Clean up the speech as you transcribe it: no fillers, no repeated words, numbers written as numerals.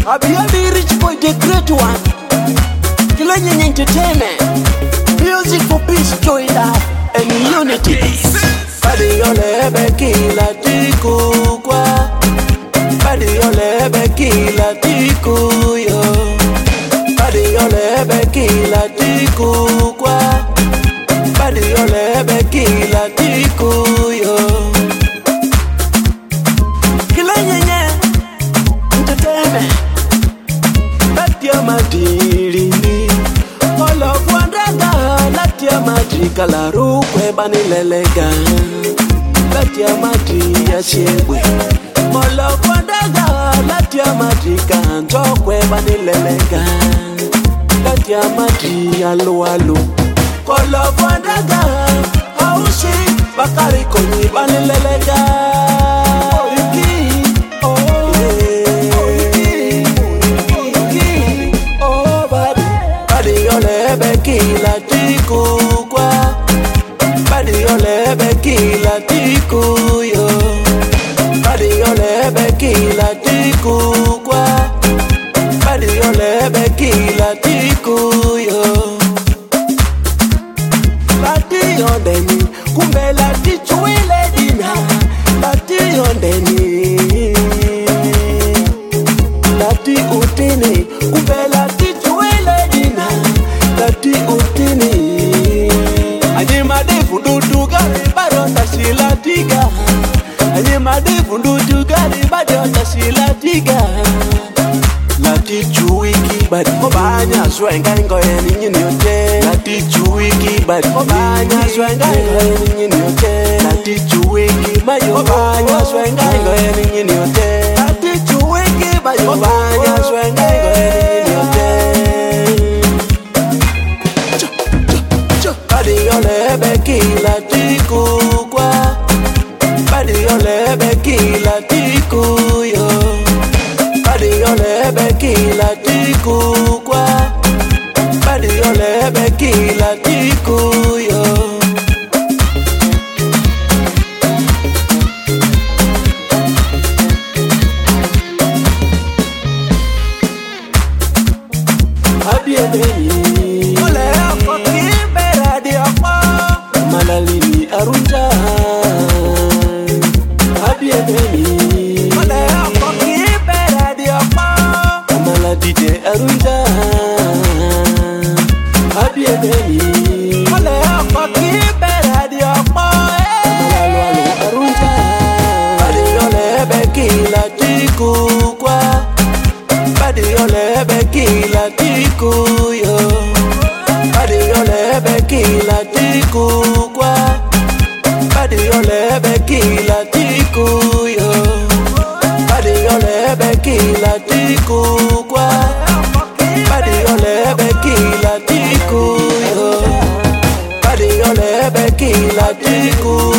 I be a rich boy, the great one. Killing entertainment, music for peace, joy, love, and unity. Badi ole bekila tiku kwa, badi ole bekila tiku yo, badi ole bekila tiku kwa, badi ole bekila tiku yo. Kala rukwe bani lelega latia matri ya shebwe molo kwandaga latia matri kanto kwe bani lelega latia matri alu kolo kwandaga haushi bakari konyi bani lelega Bekila tiku kwa, badi ole bekila tiku yo, badi ole bekila tiku kwa, badi ole bekila tiku yo. Lati yondeni, kumbe lati chuile dina, lati yondeni, lati utini, kumbe lati chuile dina. Lati utini Anyima de fundutu gari barota sila tiga Anyima de fundutu gari barota sila tiga Lati chuiki badi Obanya swenga ngoye ninyini yote Lati chuiki badi Obanya swenga ngoye ninyini yote Lati chuiki mayo Obanya swenga ngoye ninyini yote Lati chuiki mayo Obanya swenga ngoye ninyini yote Badi ole bekila tiku kwa, badi ole bekila tiku yo, badi ole bekila tiku kwa, badi ole bekila tiku yo. Abiedeni Malalini arunja Abiedeni Ole ako kibera di apa Maladide arunja Abiedeni Ole ako kibera di apa Malalu arunja Badi ole bekila tiku kwa Badi ole bekila tiku yo Badi ole bekila tiku kwa Badi ole bekila tiku yo Badi ole bekila tiku kwa Badi ole bekila tiku yo Badi ole bekila tiku